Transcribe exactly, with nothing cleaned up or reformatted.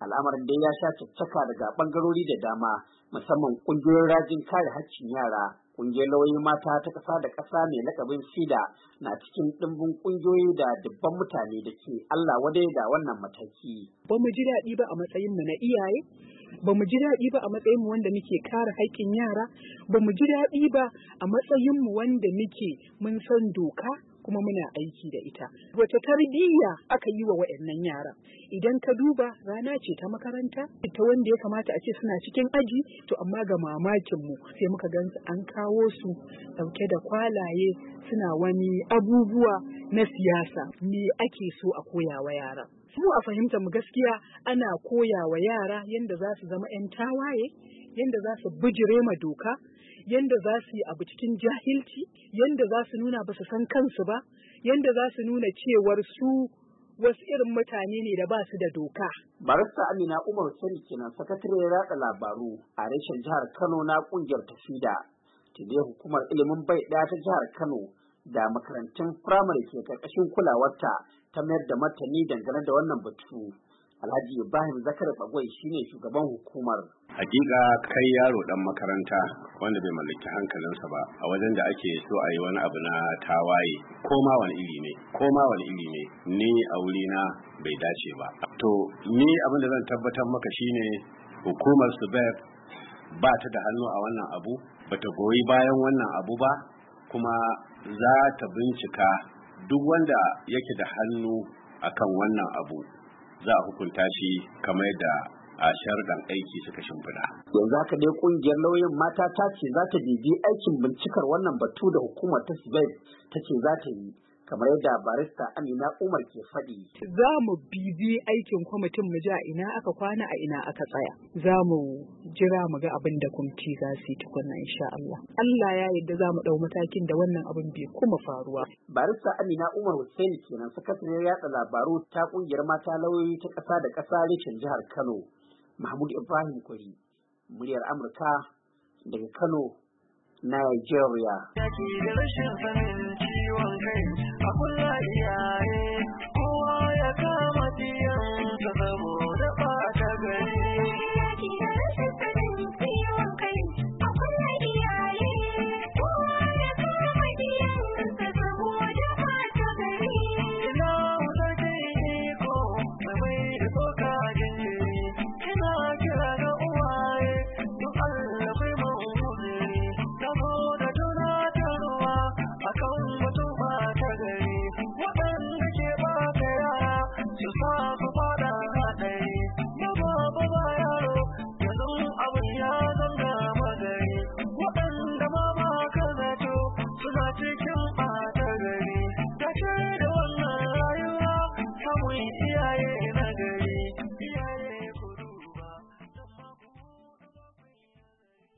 Al'amarin dai ya sha caccaka daga ɓangarori da dama, musamman ƙungiyoyin rajin kare haƙƙin yara. Ƙungiyar lauyoyin mata ta ƙasa da ƙasa mai lakabin FIDA na cikin ɗimbin ƙungiyoyi da dubban mutane da ke Allah wadai da wannan mataki. Ba mu ji daɗi ba a matsayin mu na iyaye, ba mu ji daɗi ba a matsayin mu wanda muke kare haƙƙin yara, ba mu ji daɗi ba a matsayin mu wanda muke mun san doka kuma muna aiki da ita. Wace tarbiyya aka yi wa waɗannan yara? Idan ka duba rana ce ta makaranta, ita wanda ya kamata a ce suna cikin aji, to amma ga mamakin mu sai muka gan an kawo su dauke da kwalaye suna wani abubuwa na siyasa. Me ake so a koya wa yara? Mu a fahimtar mu gaskiya ana koya wa yara yanda za su zama 'yan tawaye, yanda za su bijire ma doka, yanda za su yi abu cikin jahilci, yanda za su nuna ba su san kansu ba, yanda za su nuna cewar su wasu irin mutane ne da ba su da doka. Barista Amina Umar Sani kenan sakatariyar yaɗa labaru a reshen jihar Kano na ƙungiyar Tafida. Tunda hukumar ilimin bai ɗaya ta jihar Kano da makarantun firamare ke ƙarƙashin kulawarta ta mayar da martani dangane da wannan batu. Alhaji Ibrahim Zakar Bagwai shine shugaban hukumar. Hakika kai yaro dan makaranta wanda bai mallaki hankalinsa ba a wajen da ake so a yi wani abu na tawaye ko ma wani iri ne ko ma wani iri ne ni a wurina bai dace ba. To ni abin da zan tabbatar maka shine hukumar Subeb ba ta da hannu a wannan abu, bata goyi bayan wannan abu ba, kuma za ta bincika duk wanda yake da hannu akan wannan abu za a hukunta shi kamar yadda a sharɗan aiki suka shimfiɗa. Yanzu haka dai ƙungiyar lauyan mata ta ce za ta bibi aikin bincikar wannan batu da hukumar ta Subeb ta ce za ta yi, kamar yadda barista Amina Umar ke faɗi. Za mu bibi aikin kwamitin mu ji a ina aka kwana a ina aka tsaya. Za mu jira mu ga abin da kwamiti za su yi tukunna insha Allah. Allah ya yarda za mu ɗau matakin da wannan abin bai kuma faruwa. Barista Amina Umar Hussein kenan sakatariyar yaɗa labaru ta ƙungiyar mata lauyoyi ta ƙasa da ƙasa reshen jihar Kano. Mahmud Ibrahim Kwari, muryar Amurka daga Kano, Nigeria.